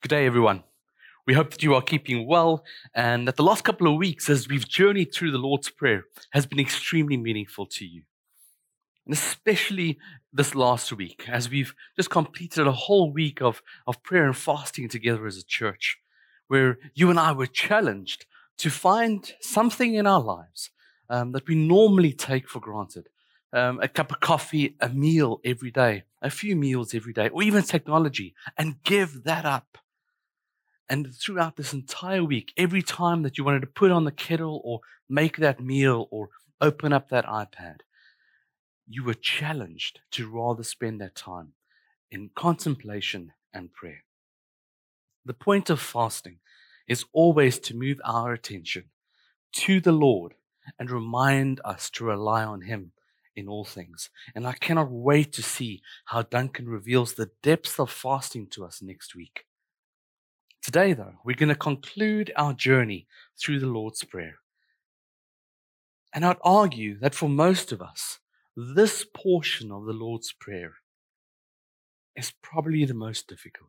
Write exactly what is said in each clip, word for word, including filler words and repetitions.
Good day, everyone. We hope that you are keeping well and that the last couple of weeks, as we've journeyed through the Lord's Prayer, has been extremely meaningful to you. And especially this last week, as we've just completed a whole week of, of prayer and fasting together as a church, where you and I were challenged to find something in our lives um, that we normally take for granted. Um, a cup of coffee, a meal every day, a few meals every day, or even technology, and give that up. And throughout this entire week, every time that you wanted to put on the kettle or make that meal or open up that iPad, you were challenged to rather spend that time in contemplation and prayer. The point of fasting is always to move our attention to the Lord and remind us to rely on Him in all things. And I cannot wait to see how Duncan reveals the depths of fasting to us next week. Today, though, we're going to conclude our journey through the Lord's Prayer. And I'd argue that for most of us, this portion of the Lord's Prayer is probably the most difficult,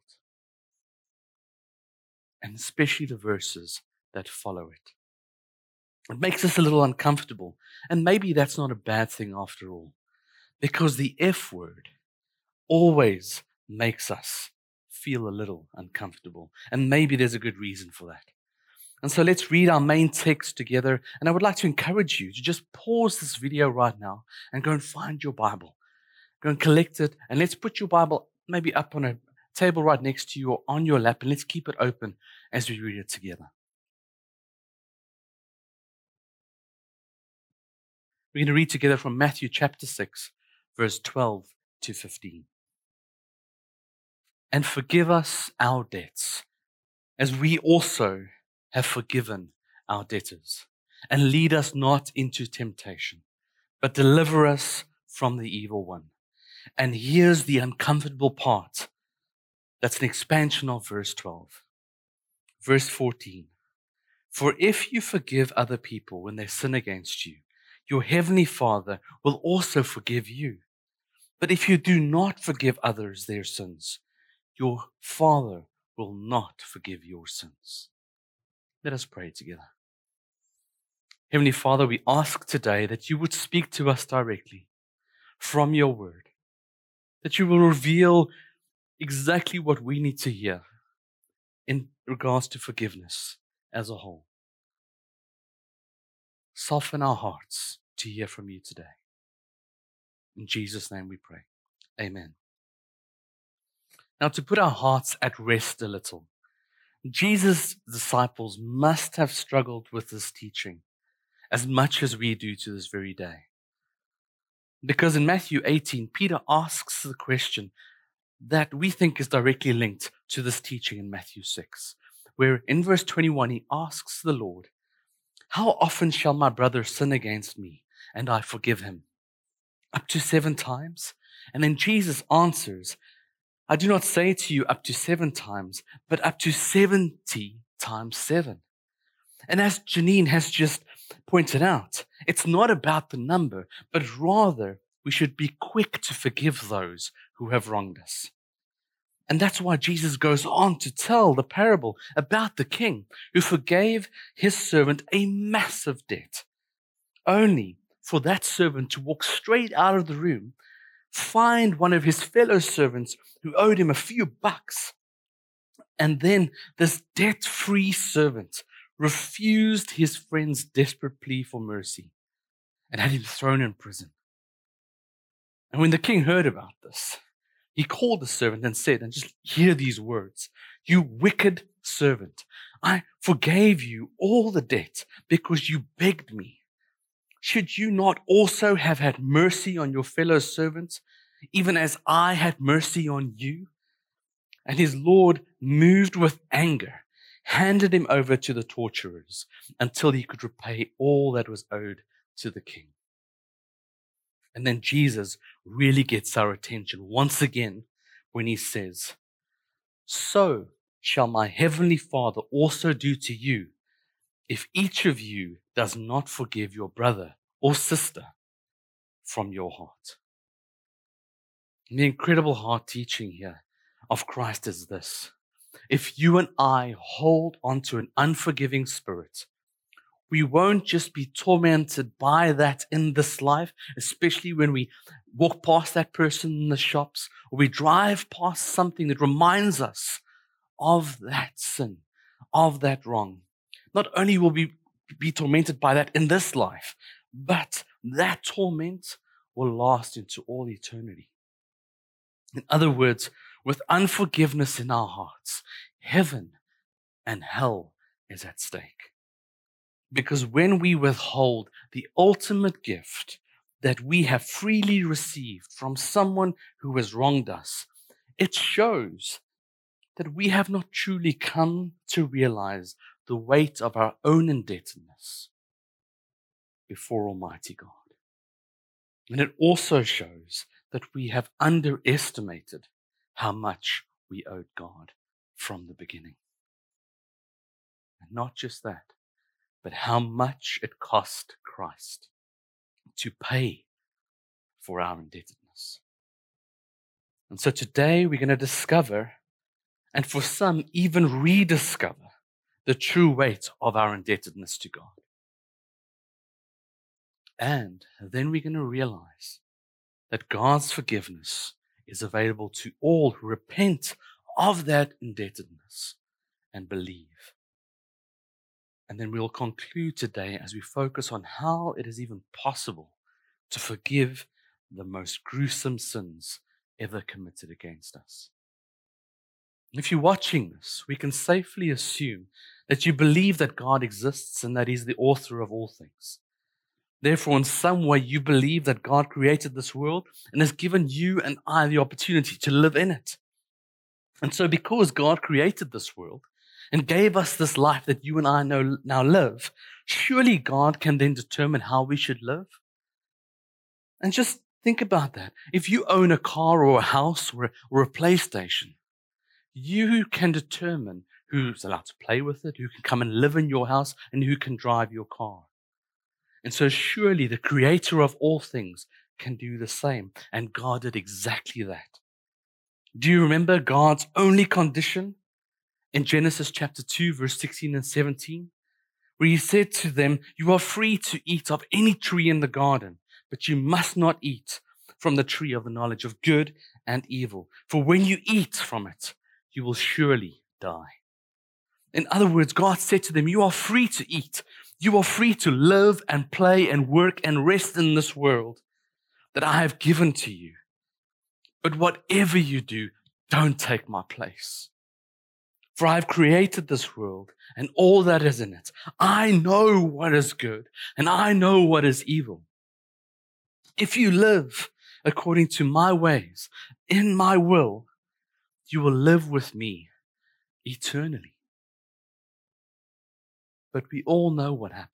and especially the verses that follow it. It makes us a little uncomfortable, and maybe that's not a bad thing after all, because the F word always makes us feel a little uncomfortable. And maybe there's a good reason for that. And so let's read our main text together. And I would like to encourage you to just pause this video right now and go and find your Bible. Go and collect it. And let's put your Bible maybe up on a table right next to you or on your lap. And let's keep it open as we read it together. We're going to read together from Matthew chapter six, verse twelve to fifteen. And forgive us our debts, as we also have forgiven our debtors. And lead us not into temptation, but deliver us from the evil one. And here's the uncomfortable part. That's an expansion of verse twelve. Verse fourteen. For if you forgive other people when they sin against you, your heavenly Father will also forgive you. But if you do not forgive others their sins, your Father will not forgive your sins. Let us pray together. Heavenly Father, we ask today that you would speak to us directly from your word, that you will reveal exactly what we need to hear in regards to forgiveness as a whole. Soften our hearts to hear from you today. In Jesus' name we pray. Amen. Now, to put our hearts at rest a little, Jesus' disciples must have struggled with this teaching as much as we do to this very day. Because in Matthew eighteen, Peter asks the question that we think is directly linked to this teaching in Matthew six, where in verse twenty-one, he asks the Lord, how often shall my brother sin against me and I forgive him? Up to seven times? And then Jesus answers, I do not say to you up to seven times, but up to seventy times seven. And as Janine has just pointed out, it's not about the number, but rather we should be quick to forgive those who have wronged us. And that's why Jesus goes on to tell the parable about the king who forgave his servant a massive debt, only for that servant to walk straight out of the room, find one of his fellow servants who owed him a few bucks, and then this debt-free servant refused his friend's desperate plea for mercy and had him thrown in prison. And when the king heard about this, he called the servant and said, and just hear these words, you wicked servant, I forgave you all the debt because you begged me. Should you not also have had mercy on your fellow servants, even as I had mercy on you? And his Lord, moved with anger, handed him over to the torturers until he could repay all that was owed to the king. And then Jesus really gets our attention once again when he says, so shall my heavenly Father also do to you if each of you does not forgive your brother or sister from your heart. And the incredible heart teaching here of Christ is this. if you and I hold onto an unforgiving spirit, we won't just be tormented by that in this life, especially when we walk past that person in the shops, or we drive past something that reminds us of that sin, of that wrong. Not only will we be tormented by that in this life, but that torment will last into all eternity. In other words, with unforgiveness in our hearts, heaven and hell is at stake. Because when we withhold the ultimate gift that we have freely received from someone who has wronged us, it shows that we have not truly come to realize the weight of our own indebtedness before Almighty God. And it also shows that we have underestimated how much we owed God from the beginning. And not just that, but how much it cost Christ to pay for our indebtedness. And so today we're going to discover, and for some even rediscover, the true weight of our indebtedness to God. And then we're going to realize that God's forgiveness is available to all who repent of that indebtedness and believe. And then we'll conclude today as we focus on how it is even possible to forgive the most gruesome sins ever committed against us. If you're watching this, we can safely assume that you believe that God exists and that He's the author of all things. Therefore, in some way, you believe that God created this world and has given you and I the opportunity to live in it. And so because God created this world and gave us this life that you and I know, now live, surely God can then determine how we should live. And just think about that. If you own a car or a house or a, or a PlayStation, you can determine who's allowed to play with it, who can come and live in your house, and who can drive your car. And so surely the creator of all things can do the same. And God did exactly that. Do you remember God's only condition in Genesis chapter two, verse sixteen and seventeen? Where He said to them, you are free to eat of any tree in the garden, but you must not eat from the tree of the knowledge of good and evil. For when you eat from it, you will surely die. In other words, God said to them, you are free to eat. You are free to live and play and work and rest in this world that I have given to you. But whatever you do, don't take my place. For I have created this world and all that is in it. I know what is good and I know what is evil. If you live according to my ways, in my will, you will live with me eternally. But we all know what happened.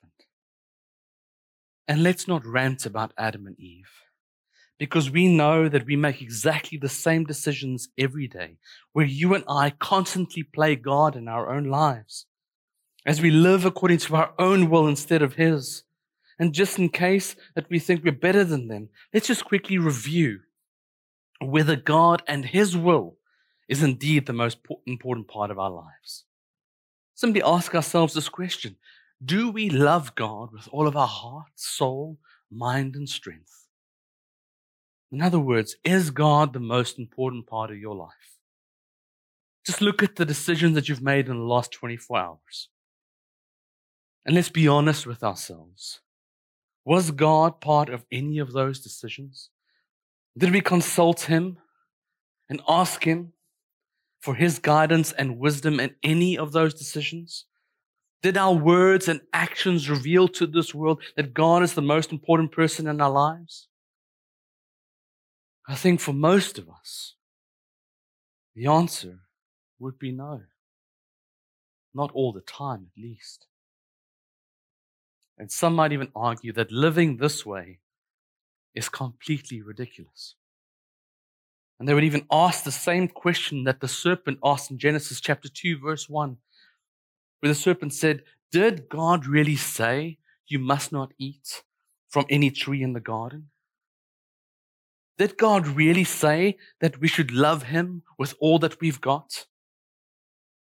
And let's not rant about Adam and Eve, because we know that we make exactly the same decisions every day, where you and I constantly play God in our own lives, as we live according to our own will instead of His. And just in case that we think we're better than them, let's just quickly review whether God and His will is indeed the most important part of our lives. Simply ask ourselves this question: do we love God with all of our heart, soul, mind, and strength? In other words, is God the most important part of your life? Just look at the decisions that you've made in the last twenty-four hours. And let's be honest with ourselves. Was God part of any of those decisions? Did we consult Him and ask Him for His guidance and wisdom in any of those decisions? Did our words and actions reveal to this world that God is the most important person in our lives? I think for most of us, the answer would be no. Not all the time, at least. And some might even argue that living this way is completely ridiculous. And they would even ask the same question that the serpent asked in Genesis chapter two, verse one, where the serpent said, did God really say you must not eat from any tree in the garden? Did God really say that we should love Him with all that we've got?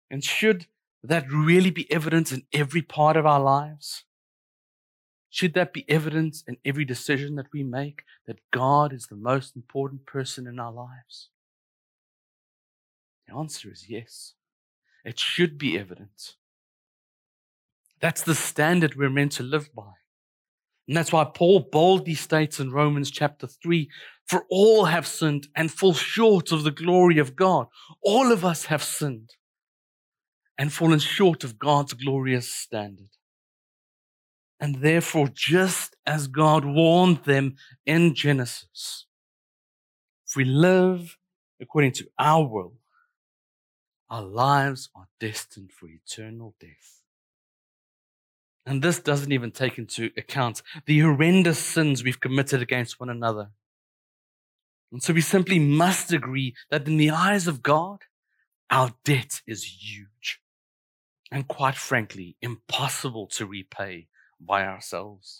And should that really be evident in every part of our lives? Should that be evident in every decision that we make, that God is the most important person in our lives? The answer is yes. It should be evident. That's the standard we're meant to live by. And that's why Paul boldly states in Romans chapter three, for all have sinned and fall short of the glory of God. All of us have sinned and fallen short of God's glorious standard. And therefore, just as God warned them in Genesis, if we live according to our will, our lives are destined for eternal death. And this doesn't even take into account the horrendous sins we've committed against one another. And so we simply must agree that in the eyes of God, our debt is huge and, quite frankly, impossible to repay by ourselves.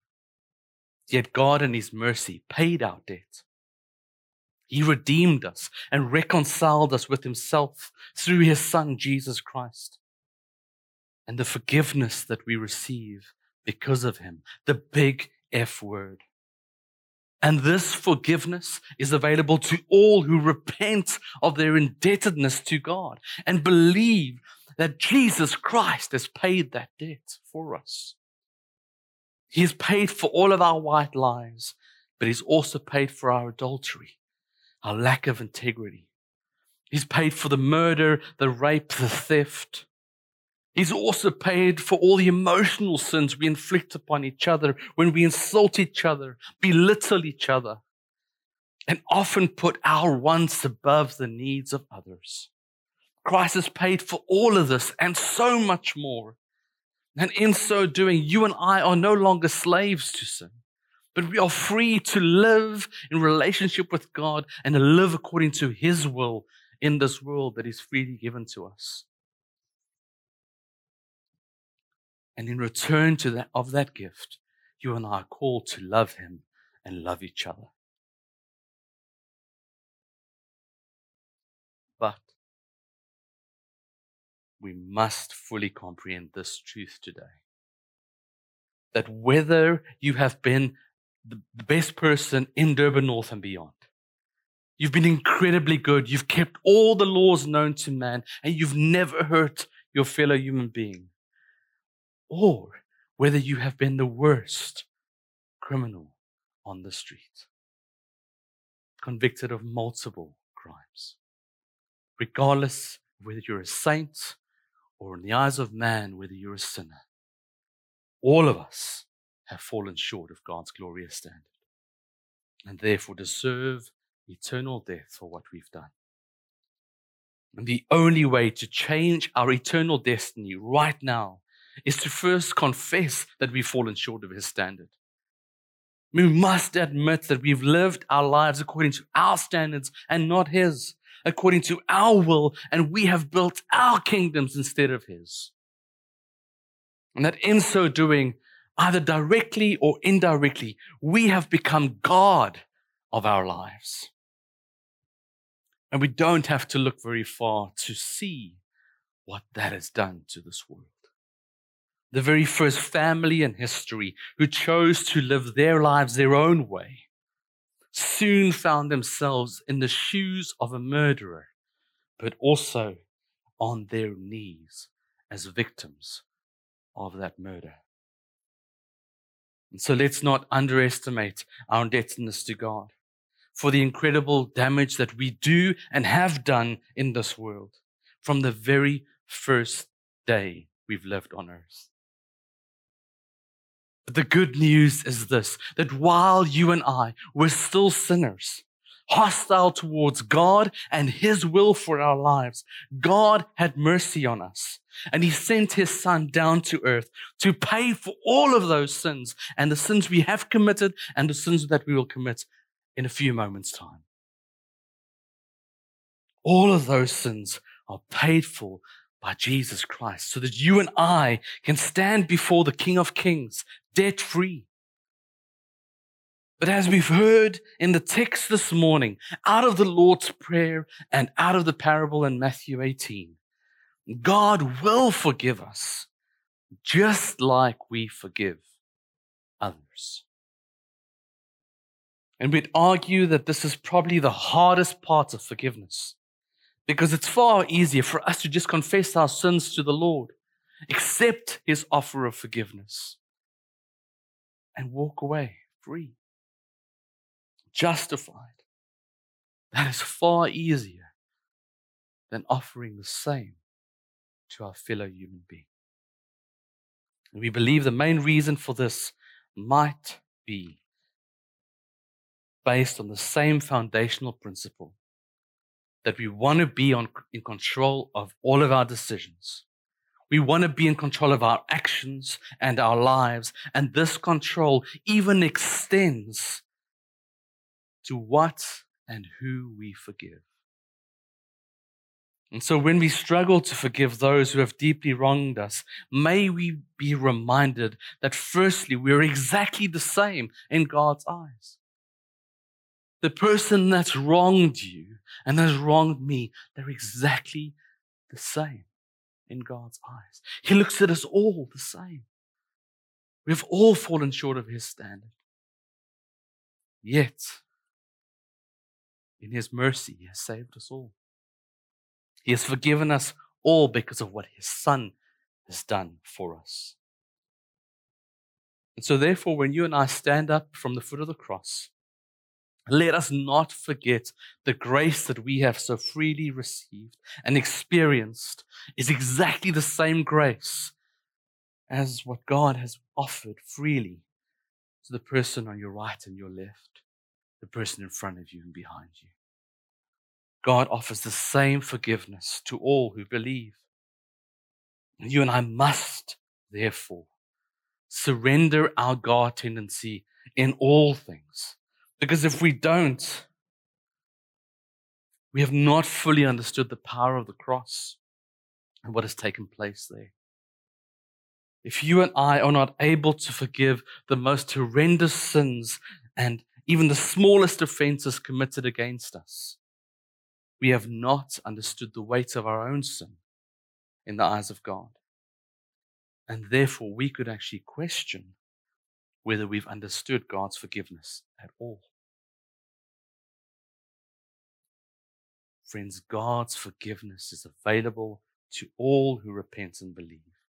Yet God in His mercy paid our debt. He redeemed us and reconciled us with Himself through His Son, Jesus Christ. And the forgiveness that we receive because of Him, the big F word. And this forgiveness is available to all who repent of their indebtedness to God and believe that Jesus Christ has paid that debt for us. He has paid for all of our white lies, but He's also paid for our adultery, our lack of integrity. He's paid for the murder, the rape, the theft. He's also paid for all the emotional sins we inflict upon each other when we insult each other, belittle each other, and often put our wants above the needs of others. Christ has paid for all of this and so much more. And in so doing, you and I are no longer slaves to sin, but we are free to live in relationship with God and to live according to His will in this world that is freely given to us. And in return to that, of that gift, you and I are called to love Him and love each other. But we must fully comprehend this truth today. That whether you have been the best person in Durban North and beyond, you've been incredibly good, you've kept all the laws known to man, and you've never hurt your fellow human being, or whether you have been the worst criminal on the street, convicted of multiple crimes. Regardless of whether you're a saint or in the eyes of man, whether you're a sinner, all of us have fallen short of God's glorious standard and therefore deserve eternal death for what we've done. And the only way to change our eternal destiny right now is to first confess that we've fallen short of His standard. We must admit that we've lived our lives according to our standards and not His, according to our will, and we have built our kingdoms instead of His. And that in so doing, either directly or indirectly, we have become God of our lives. And we don't have to look very far to see what that has done to this world. The very first family in history who chose to live their lives their own way soon found themselves in the shoes of a murderer, but also on their knees as victims of that murder. And so let's not underestimate our indebtedness to God for the incredible damage that we do and have done in this world from the very first day we've lived on earth. But the good news is this, that while you and I were still sinners, hostile towards God and His will for our lives, God had mercy on us. And He sent His Son down to earth to pay for all of those sins and the sins we have committed and the sins that we will commit in a few moments' time. All of those sins are paid for by Jesus Christ so that you and I can stand before the King of Kings debt-free. But as we've heard in the text this morning, out of the Lord's Prayer and out of the parable in Matthew eighteen, God will forgive us, just like we forgive others. And we'd argue that this is probably the hardest part of forgiveness, because it's far easier for us to just confess our sins to the Lord, accept His offer of forgiveness, and walk away free, justified. That is far easier than offering the same to our fellow human being. And we believe the main reason for this might be based on the same foundational principle, that we want to be on, in control of all of our decisions. We want to be in control of our actions and our lives, and this control even extends to what and who we forgive. And so when we struggle to forgive those who have deeply wronged us, may we be reminded that firstly, we're exactly the same in God's eyes. The person that's wronged you and has wronged me, they're exactly the same in God's eyes. He looks at us all the same. We've all fallen short of His standard. Yet, in His mercy, He has saved us all. He has forgiven us all because of what His Son has done for us. And so therefore, when you and I stand up from the foot of the cross, let us not forget the grace that we have so freely received and experienced is exactly the same grace as what God has offered freely to the person on your right and your left, the person in front of you and behind you. God offers the same forgiveness to all who believe. And you and I must, therefore, surrender our God tendency in all things. Because if we don't, we have not fully understood the power of the cross and what has taken place there. If you and I are not able to forgive the most horrendous sins and even the smallest offenses committed against us, we have not understood the weight of our own sin in the eyes of God. And therefore, we could actually question whether we've understood God's forgiveness at all. Friends, God's forgiveness is available to all who repent and believe,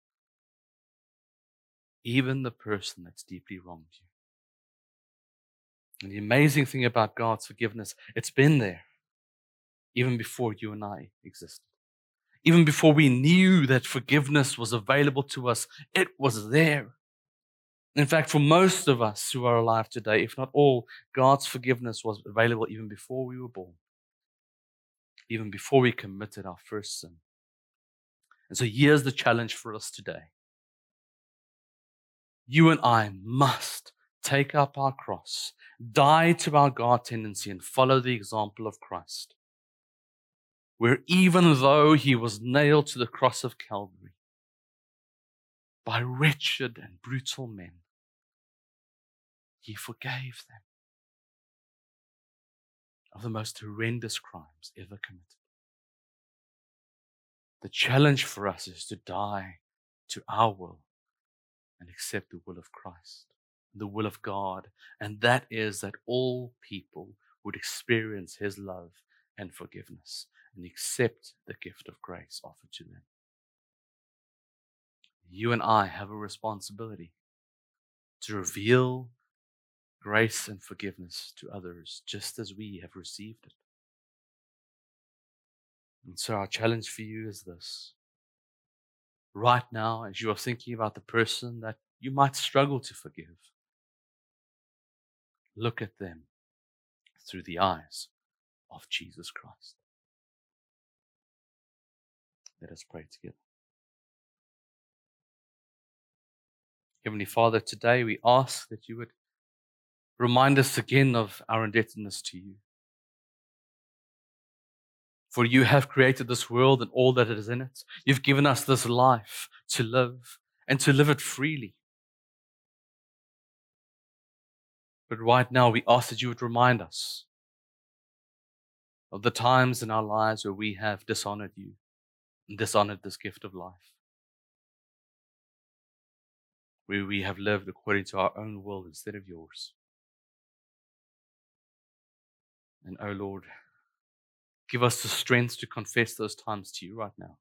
even the person that's deeply wronged you. And the amazing thing about God's forgiveness, it's been there even before you and I existed. Even before we knew that forgiveness was available to us, it was there. In fact, for most of us who are alive today, if not all, God's forgiveness was available even before we were born, even before we committed our first sin. And so here's the challenge for us today. You and I must take up our cross, die to our God tendency, and follow the example of Christ, where even though He was nailed to the cross of Calvary by wretched and brutal men, He forgave them of the most horrendous crimes ever committed. The challenge for us is to die to our will and accept the will of Christ, the will of God, and that is that all people would experience His love and forgiveness and accept the gift of grace offered to them. You and I have a responsibility to reveal grace and forgiveness to others just as we have received it. And so our challenge for you is this. Right now, as you are thinking about the person that you might struggle to forgive, look at them through the eyes of Jesus Christ. Let us pray together. Heavenly Father, today we ask that you would remind us again of our indebtedness to you. For you have created this world and all that is in it. You've given us this life to live and to live it freely. But right now we ask that you would remind us of the times in our lives where we have dishonored you, and dishonored this gift of life, where we have lived according to our own will instead of yours. And oh Lord, give us the strength to confess those times to you right now,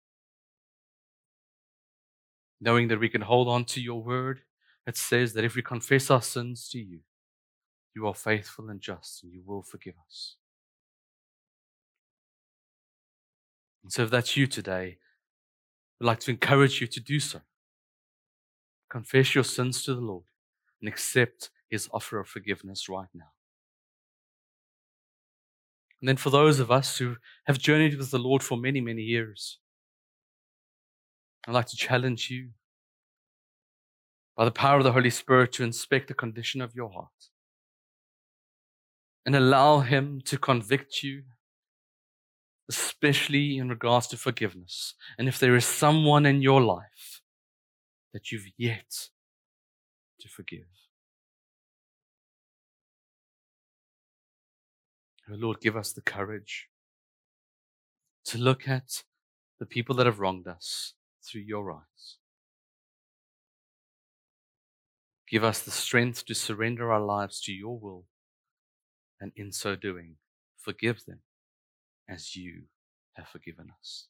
knowing that we can hold on to your word that says that if we confess our sins to you, you are faithful and just and you will forgive us. And so if that's you today, I'd like to encourage you to do so. Confess your sins to the Lord and accept his offer of forgiveness right now. And then for those of us who have journeyed with the Lord for many, many years, I'd like to challenge you by the power of the Holy Spirit to inspect the condition of your heart and allow him to convict you, especially in regards to forgiveness. And if there is someone in your life that you've yet to forgive, oh Lord, give us the courage to look at the people that have wronged us through your eyes. Give us the strength to surrender our lives to your will, and in so doing, forgive them as you have forgiven us.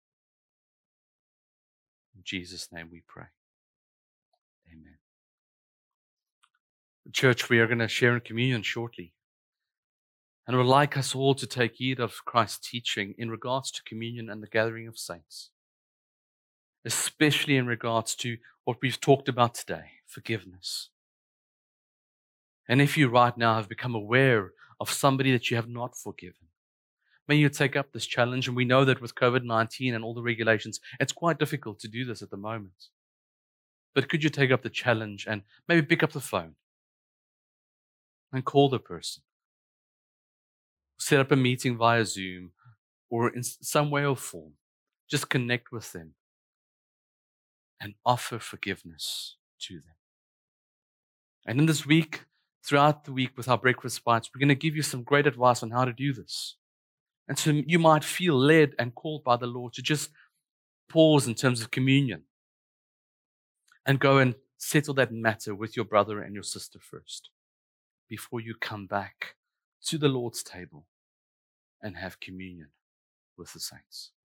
In Jesus' name we pray. Amen. Church, we are going to share in communion shortly. And I would like us all to take heed of Christ's teaching in regards to communion and the gathering of saints, especially in regards to what we've talked about today, forgiveness. And if you right now have become aware of somebody that you have not forgiven, may you take up this challenge. And we know that with covid nineteen and all the regulations, it's quite difficult to do this at the moment. But could you take up the challenge and maybe pick up the phone and call the person? Set up a meeting via Zoom or in some way or form. Just connect with them and offer forgiveness to them. And in this week, throughout the week with our breakfast bites, we're going to give you some great advice on how to do this. And so you might feel led and called by the Lord to just pause in terms of communion and go and settle that matter with your brother and your sister first before you come back to the Lord's table and have communion with the saints.